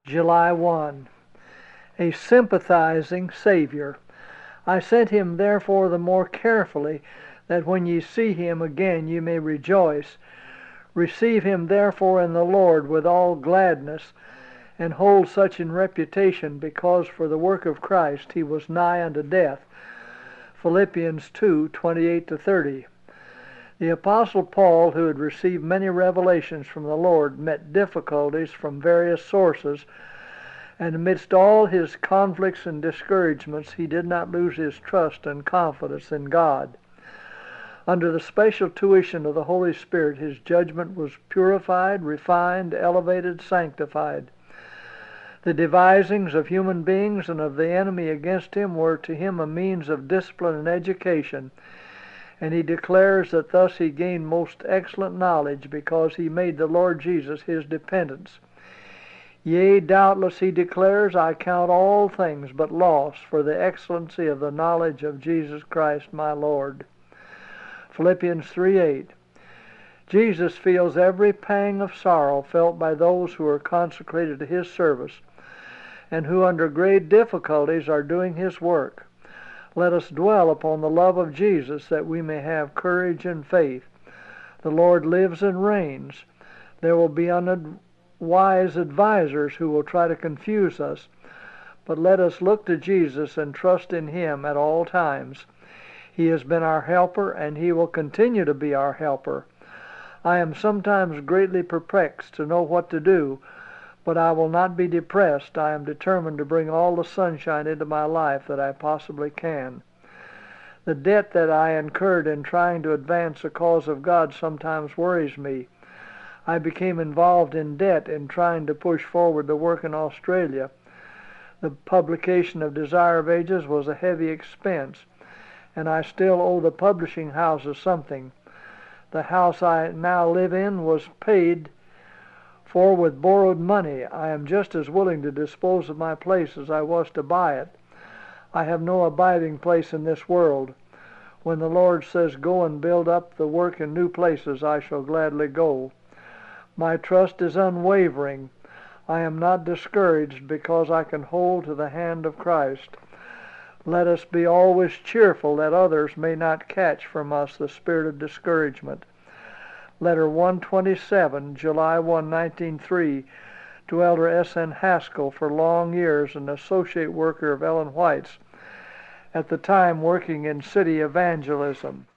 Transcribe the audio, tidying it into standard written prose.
July 1. A sympathizing Savior. I sent him therefore the more carefully, that when ye see him again ye may rejoice. Receive him therefore in the Lord with all gladness, and hold such in reputation, because for the work of Christ he was nigh unto death. Philippians 2:28-30. The Apostle Paul, who had received many revelations from the Lord, met difficulties from various sources, and amidst all his conflicts and discouragements he did not lose his trust and confidence in God. Under the special tuition of the Holy Spirit, his judgment was purified, refined, elevated, sanctified. The devisings of human beings and of the enemy against him were to him a means of discipline and education, and he declares that thus he gained most excellent knowledge, because he made the Lord Jesus his dependence. Yea, doubtless, he declares, I count all things but loss for the excellency of the knowledge of Jesus Christ my Lord. Philippians 3:8. Jesus feels every pang of sorrow felt by those who are consecrated to his service, and who under great difficulties are doing his work. Let us dwell upon the love of Jesus, that we may have courage and faith. The Lord lives and reigns. There will be unwise advisers who will try to confuse us, but let us look to Jesus and trust in him at all times. He has been our helper, and he will continue to be our helper. I am sometimes greatly perplexed to know what to do, but I will not be depressed. I am determined to bring all the sunshine into my life that I possibly can. The debt that I incurred in trying to advance the cause of God sometimes worries me. I became involved in debt in trying to push forward the work in Australia. The publication of Desire of Ages was a heavy expense, and I still owe the publishing houses something. The house I now live in was paid for with borrowed money. I am just as willing to dispose of my place as I was to buy it. I have no abiding place in this world. When the Lord says, go and build up the work in new places, I shall gladly go. My trust is unwavering. I am not discouraged, because I can hold to the hand of Christ. Let us be always cheerful, that others may not catch from us the spirit of discouragement. Letter 127, July 1, 1903, to Elder S. N. Haskell, for long years an associate worker of Ellen White's, at the time working in city evangelism.